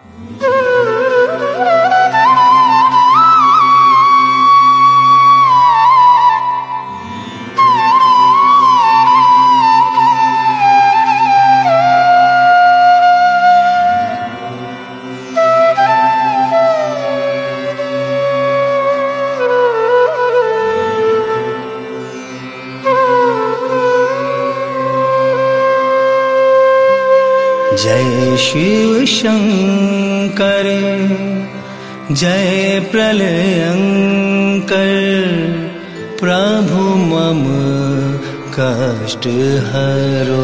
जय शिव शंकर जय प्रलयंकर, प्रभु मम कष्ट हरो।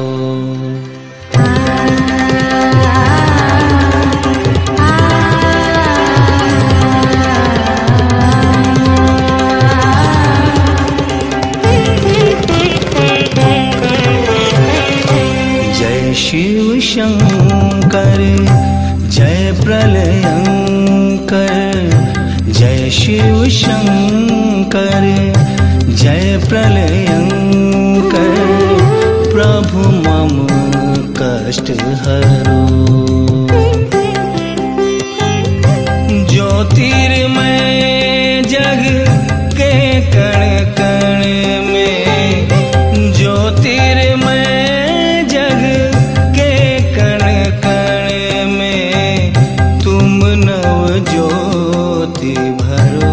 शिव शंकर जय प्रलयंकर, जय शिव शंकर जय प्रलयंकर, प्रभु मम कष्ट हरो। ज्योतिर्मय जग के कण कण में, ज्योतिर्मय ज्योति भरो।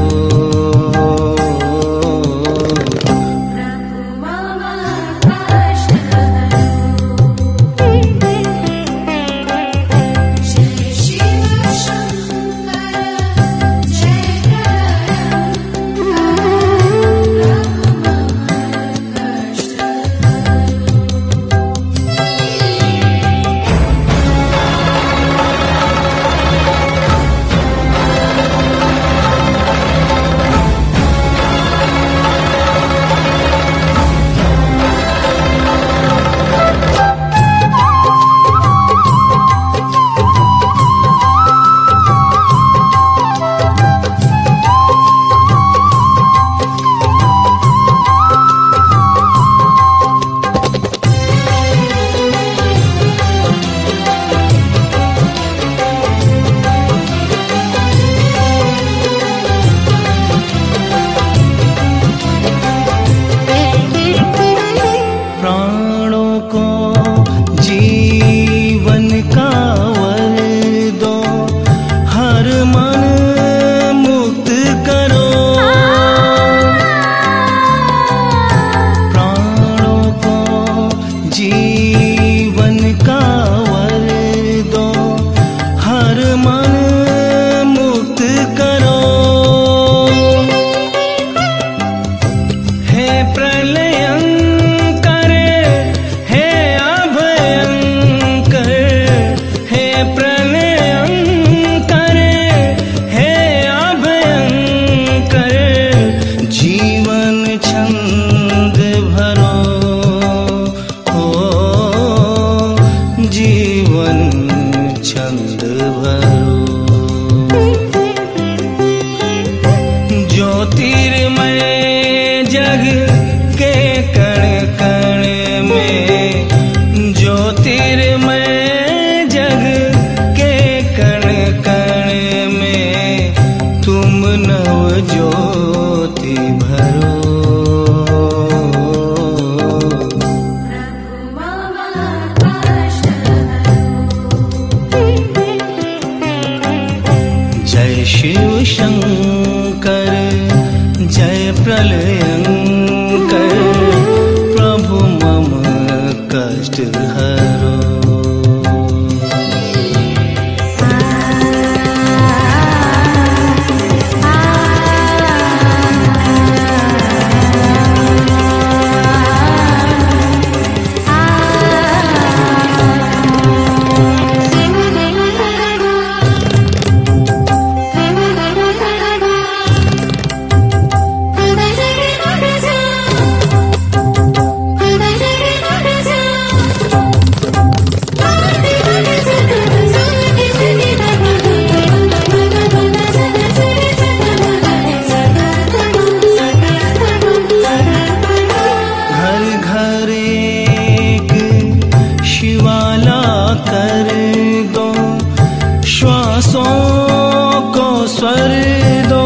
श्वासों को स्वर दो,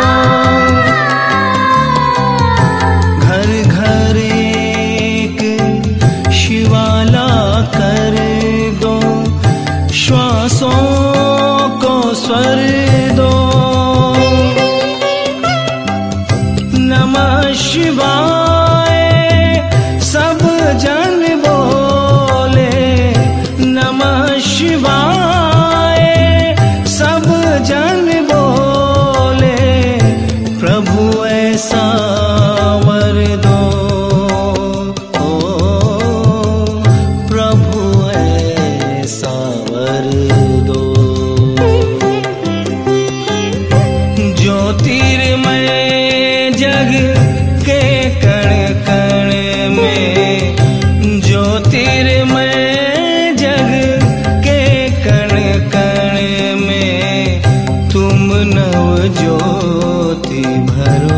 घर घर एक शिवाला कर दो, श्वासों को स्वर दो। नमः शिवाय सब जन बोले, नमः शिवाय सब जन बोले, प्रभु ऐसा वर दो, प्रभु ऐसा वर दो। ज्योतिर्मय जग के कण कण में, ज्योतिर्मय जग के कण कण में, तुम नव ज्योति भरो।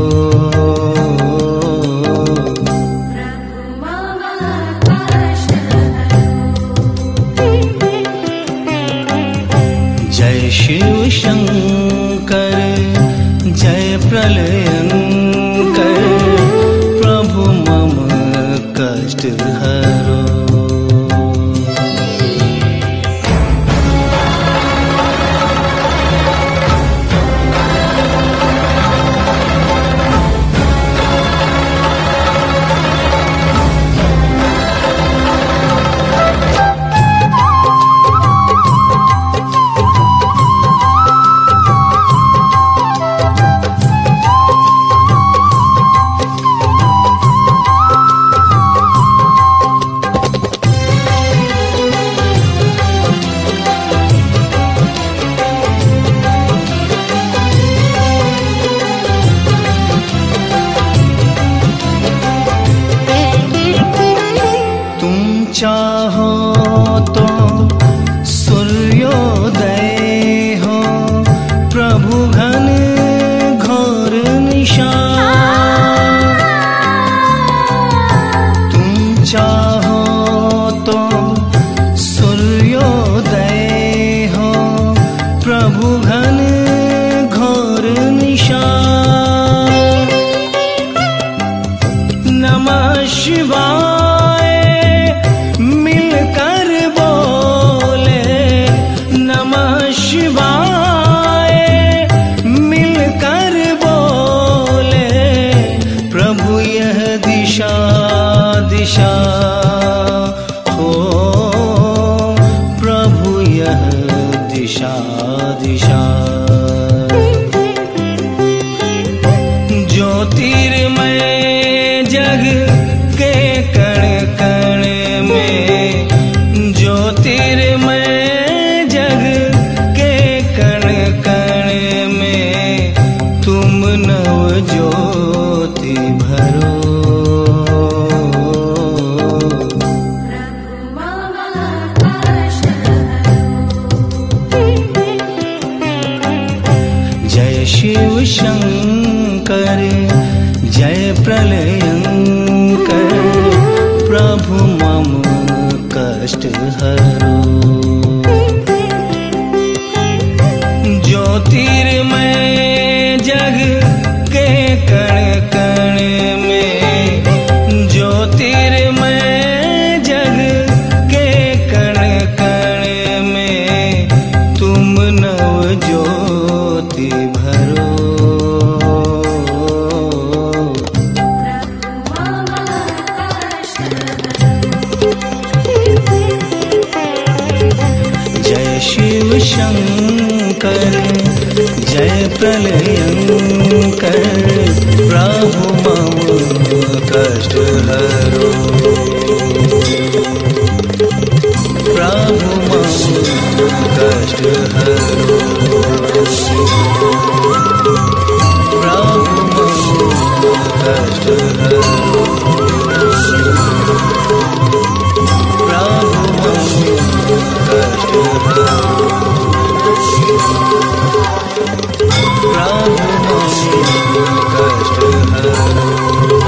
जय शिव शंकर जय प्रलयंकर, प्रभु मम कष्ट हरो। चाहो तो सूर्योदय हो, प्रभु घन घोर निशा। तुम चाहो तो सूर्योदय हो, प्रभु घन घोर निशा। नमः शिवाय मिलकर बोले, नमः शिवाय मिलकर बोले, प्रभु यह दिशा दिशा हो, प्रभु यह दिशा दिशा। ज्योतिर्मय जग के कण कण में, ज्योतिर्मय जग के कण कण में, तुम नव ज्योति भरो। जय शिव शंकर जय प्रलयंकर, प्रभु मम कष्ट हरो। ज्योतिर्मय जग के कण कण में, ज्योतिर्मय जग के कण कण में, तुम नव ज्योति भरो। जय शिव शंकर जय प्रलयंकर, प्रभु मम कष्ट हरो। प्रभु मम कष्ट हरो, प्रभु मम कष्ट हरो, प्रभु मम कष्ट हरो, प्रभु मम कष्ट हरो।